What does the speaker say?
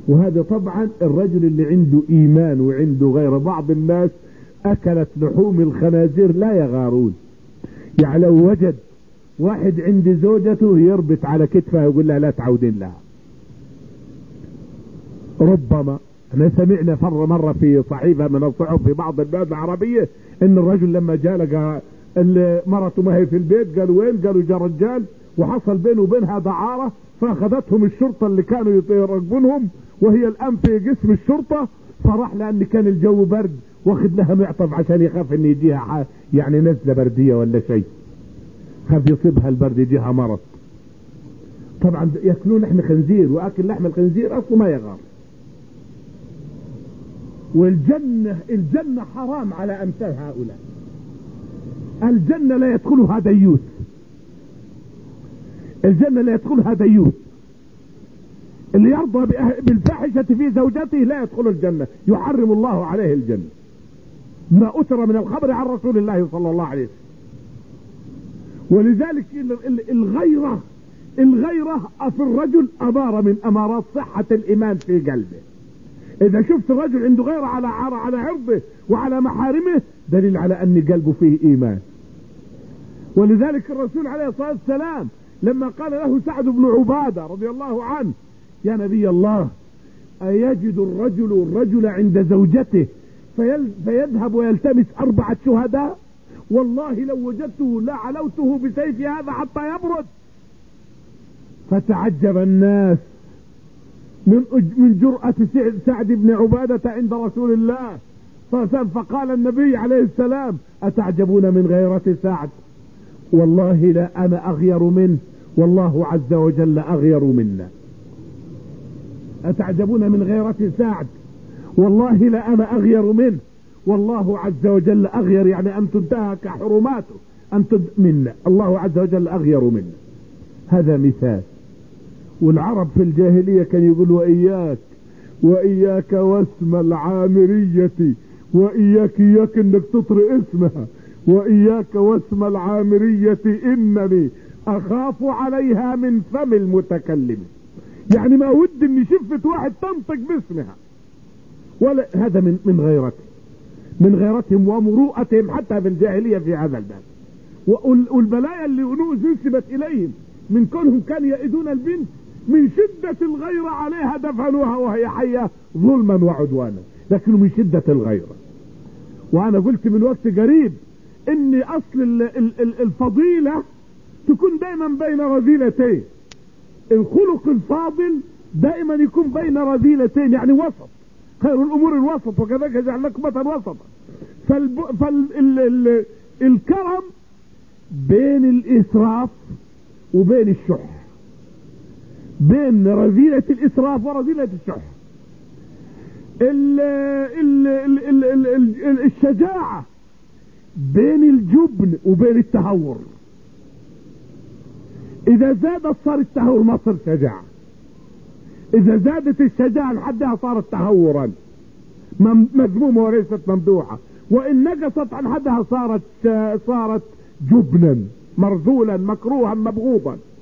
وهذا طبعا الرجل اللي عنده ايمان وعنده غير. بعض الناس اكلت لحوم الخنازير لا يغارون. يعني لو وجد واحد عند زوجته يربط على كتفها ويقول لها لا تعودين لها. ربما احنا سمعنا مرة في صحيفة من الصحف في بعض البلاد العربية ان الرجل لما جاء لقى مرته ما هي في البيت، قالوا وين؟ قالوا جاء رجال وحصل بينه وبينها دعارة، فاخذتهم الشرطة اللي كانوا يراقبونهم وهي الان في قسم الشرطة، فراح لان كان الجو برد واخد لها معطف عشان يخاف ان يجيها يعني نزلة بردية ولا شيء، خاف يصيبها البرد يجيها مرض. طبعا ياكلون لحم خنزير، واكل لحم الخنزير اصله ما يغار. والجنة حرام على امثال هؤلاء. الجنة لا يدخلها ديوث، الجنة لا يدخلها ديوث. اللي يرضى بالفاحشة في زوجته لا يدخل الجنة، يحرم الله عليه الجنة. ما أثر من الخبر عن رسول الله صلى الله عليه وسلم. ولذلك الغيرة في الرجل أمارة من أمارات صحة الإيمان في قلبه. إذا شفت الرجل عنده غيرة على عرضه وعلى محارمه دليل على أن قلبه فيه إيمان. ولذلك الرسول عليه الصلاة والسلام لما قال له سعد بن عبادة رضي الله عنه يا نبي الله أيجد الرجل عند زوجته فيذهب ويلتمس 4 شهداء؟ والله لو وجدته لعلوته بسيف هذا حتى يبرد. فتعجب الناس من جرأة سعد بن عبادة عند رسول الله فقال النبي عليه السلام أتعجبون من غيرة سعد؟ والله لا أنا أغير منه والله عز وجل أغير منا. أتعجبون من غيرة سعد؟ والله لا أنا أغير منه والله عز وجل أغير، يعني أن تنتهك حرماته منا، الله عز وجل أغير منا. هذا مثال. والعرب في الجاهلية كان يقول وإياك واسم العامرية، وإياك انك تطرق اسمها، وإياك واسم العامرية إنني أخاف عليها من فم المتكلم. يعني ما ود اني شفت واحد تنطق باسمها. ولا هذا من غيرتهم ومروءتهم حتى في الجاهلية في هذا الباب. والبلايا اللي نسبت إليهم من كونهم كانوا يئدون البنت من شدة الغيرة عليها دفنوها وهي حية ظلما وعدوانا، لكنه من شدة الغيرة. وأنا قلت من وقت قريب إن أصل الفضيلة تكون دائما بين رذيلتين. الخلق الفاضل دائما يكون بين رذيلتين، يعني وسط. خير الأمور الوسط وكذلك جعلناكم أمة وسطا. الكرم بين الإسراف وبين الشح، بين رذيلة الإسراف ورذيلة الشح. الشجاعة بين الجبن وبين التهور. إذا زادت صار التهور ما صار شجاعة، إذا زادت الشجاعة لحدها صارت تهورا مذمومة وليست ممدوحة، وإن نقصت عن حدها صارت جبنا مرذولا مكروها مبغوضا.